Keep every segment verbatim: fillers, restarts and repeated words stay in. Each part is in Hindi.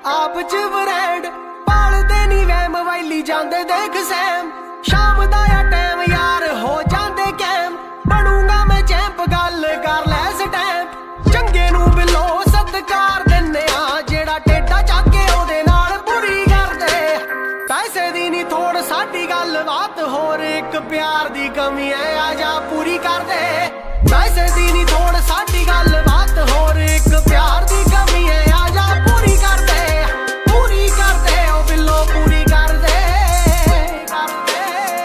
आप च ब्रांड पालदे नी वैम वैली जांदे देख सैम शाम दा या टाइम यार हो जांदे कैम बनूंगा मैं चैंप गल कर लै स्टैंप चंगे नू बिलो सत्कार दिन्ने आ जेड़ा टेढ़ा चाके ओदे नाल बुरी कर दे पैसे दी नी थोड़ साडी गल बात होर एक प्यार दी कमी है आजा पूरी कर दे पैसे दी नी थोड़ साडी गल बात होर एक प्यार दी कमी है आजा पूरी कर दे पूरी कर दे ओ बिल्लो पूरी कर दे कर दे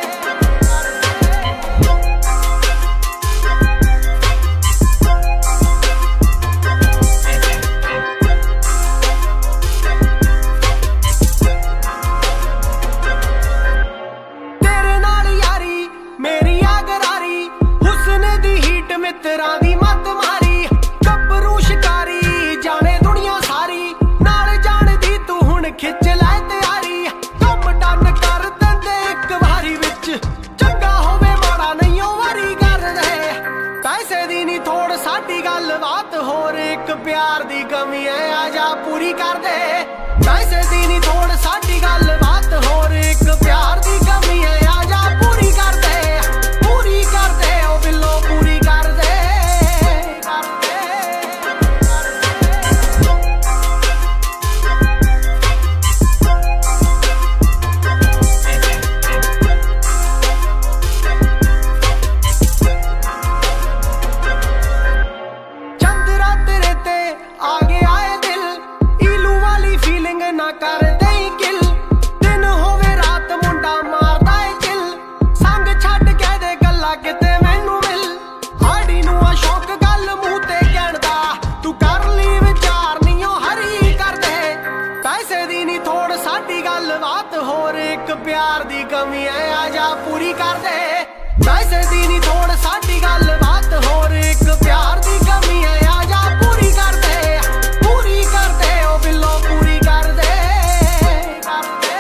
तेरे नाल यारी मेरी आगरारी हुस्न दी हीट मित्रा दी मत मारी गब्बरू शिकारी जाने दुनिया सारी नाल जान दी तू हुण खिच लै तैयारी कम डन कर दिंदे एक वारी विच चंगा होवे माड़ा नहीं ओ वारी कर दे पैसे दी नी थोड़ साडी गल बात होर एक प्यार दी कमी है आजा पूरी कर दे पैसे दी नी थोड़ साडी गल बात होर एक प्यार दी कमी है आजा पूरी कर दे पूरी कर दे ओ बिल्लो पूरी कर दे कर दे चंद्रा तेरे ते आगे आए दिल इलू वाली फीलिंग ना कर दे किल दिन होवे रात मुंडा मारदा है किल संग छड्ड के दे गल्ला किते मैनू मिल हाड़ी नू आ शौक गल मूंह ते कहण दा तू कर ली विचार नी ओ हरी कर दे पैसे दी नी थोड़ साडी गल बात होर एक प्यार दी कमी है आजा पूरी कर दे पैसे दी नी थोड़ साडी गल बात होर एक प्यार दी कमी है आजा पूरी कर दे पूरी कर दे ओ बिल्लो पूरी कर दे कर दे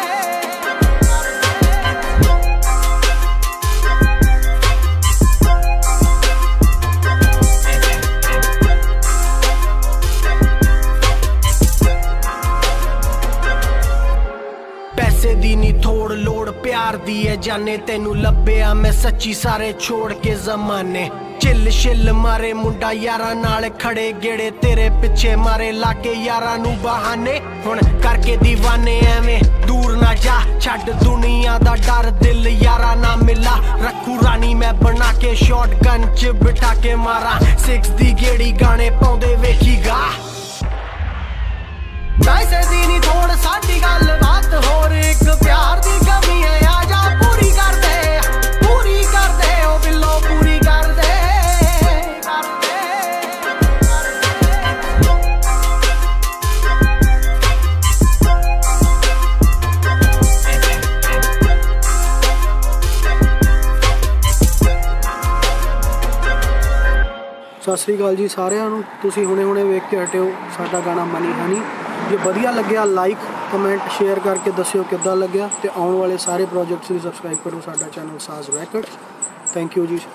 पैसे दी नी थोड़ लोड़ प्यार दी है जाने तेनू लब्बेआ मैं सच्ची सारे छोड़ के जमाने चिल शिल मारे मुंडा यारा नाल खड़े गेड़े तेरे पिछे मारे लाके यारा नू बहाने हुण करके दीवाने एवें दूर ना जा छड्ड दुनिया दा डर दिल यारा ना मिला रखू रानी मैं बना के शॉट गन च बिठा के मारा सिक्स दी गेड़ी गाने पाउंदे वेखी गा पैसे दी नी थोड़ साडी गल बात होर एक प्यार दी कमी है आजा पूरी कर दे पूरी कर दे ओ बिल्लो पूरी कर दे कर दे सत श्री अकाल जी सारिਆਂ ਨੂੰ ਤੁਸੀਂ ਹੁਣੇ ਹੁਣੇ ਵੇਖ ਕੇ ਹਟਿਓ ਸਾਡਾ ਗਾਣਾ ਮਨੀ ਹਨੀ ਜੇ ਵਧੀਆ ਲੱਗਿਆ ਲਾਈਕ ਕਮੈਂਟ ਸ਼ੇਅਰ ਕਰਕੇ ਦੱਸਿਓ ਕਿੱਦਾਂ ਲੱਗਿਆ ਤੇ ਆਉਣ ਵਾਲੇ ਸਾਰੇ ਪ੍ਰੋਜੈਕਟਸ ਲਈ ਸਬਸਕ੍ਰਾਈਬ ਕਰੋ ਸਾਡਾ ਚੈਨਲ ਸਾਜ਼ ਰੈਕੋਰਡਸ ਥੈਂਕ ਯੂ ਜੀ।